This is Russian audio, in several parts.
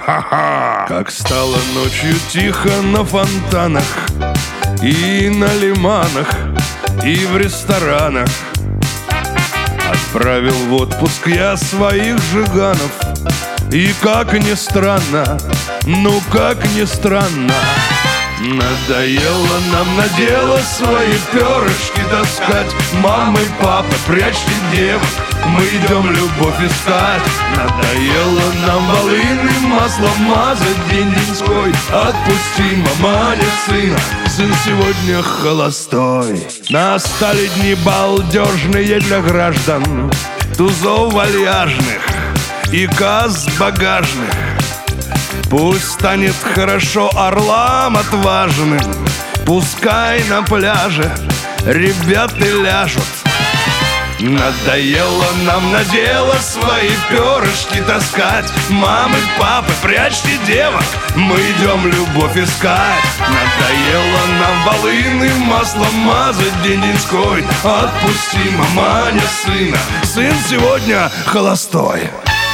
Как стало ночью тихо на фонтанах и на лиманах, и в ресторанах. Отправил в отпуск я своих жиганов. И как ни странно, ну как ни странно, надоело нам на дело свои перышки таскать. Мамы, папы, прячьте девок, мы идем любовь искать. Надоело нам волыным маслом мазать день-деньской. Отпусти, маманя, сына, сын сегодня холостой. Настали дни балдежные для граждан, тузов вальяжных и каз багажных. Пусть станет хорошо орлам отважным, пускай на пляже ребята ляжут. Надоело нам на дело свои перышки таскать. Мамы, папы, прячьте девок, мы идем любовь искать. Надоело нам волыным маслом мазать день-деньской. Отпусти, маманя, сына, сын сегодня холостой.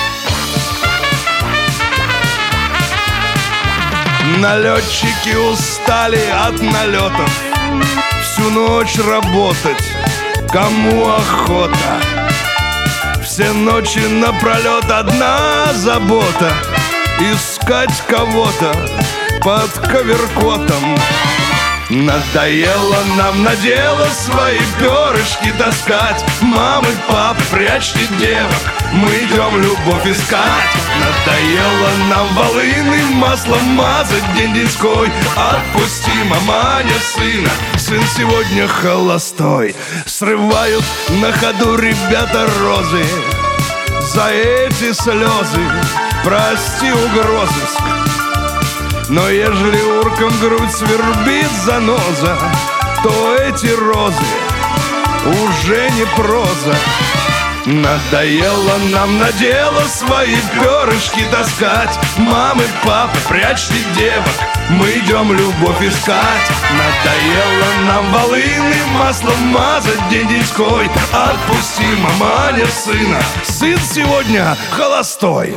Налетчики устали от налетов, всю ночь работать, кому охота. Все ночи напролет одна забота — искать кого-то под коверкотом. Надоело нам на дело свои перышки таскать. Мамы, папы, прячьте девок, мы идем любовь искать. Надоело нам волыным маслом мазать день-деньской. Отпусти, маманя, сына, сын сегодня холостой. Срывают на ходу ребята розы, за эти слезы прости угрозыск. Но ежели уркам грудь свербит заноза, то эти розы уже не проза. Надоело нам на дело свои перышки таскать. Мамы, папы, прячьте девок, мы идем любовь искать. Надоело нам волыным маслом мазать день-деньской. Отпусти, маманя, сына, сын сегодня холостой.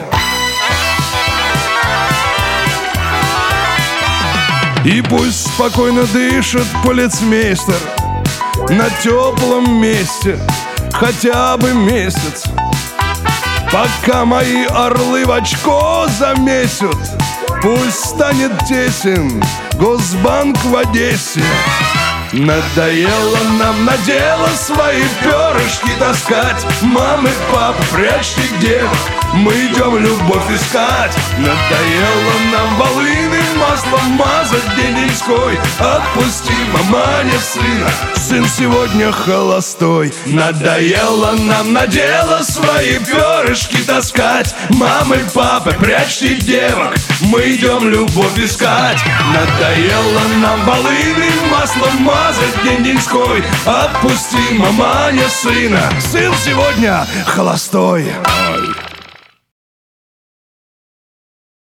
И пусть спокойно дышит полицмейстер на теплом месте хотя бы месяц, пока мои орлы в очко замесят. Пусть станет тесен Госбанк в Одессе. Надоело нам на дело свои перышки таскать. Мамы, папы, прячьте девок, мы идем любовь искать. Надоело нам волыным маслом мазать день-деньской. Отпусти, маманя, сына, сын сегодня холостой. Надоело нам на дело свои перышки таскать. Мамы, папы, прячьте девок, мы идем любовь искать. Надоело нам волыным маслом мазать день-деньской. Отпусти, маманя, сына, сын сегодня холостой.